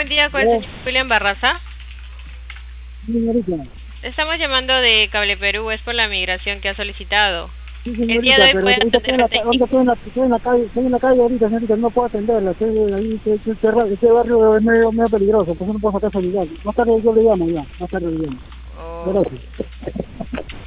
buen día con el señor William Barraza. Sí, señorita. Estamos llamando de Cable Perú, es por la migración que ha solicitado. Sí, El día de señorita, hoy pero puede ahorita atender al técnico. estoy en la calle ahorita, señorita, no puedo atenderla, estoy ahí, este barrio es medio peligroso, pues no puedo sacar celular. Más tarde yo le llamo ya, más tarde le llamo. Oh. Gracias.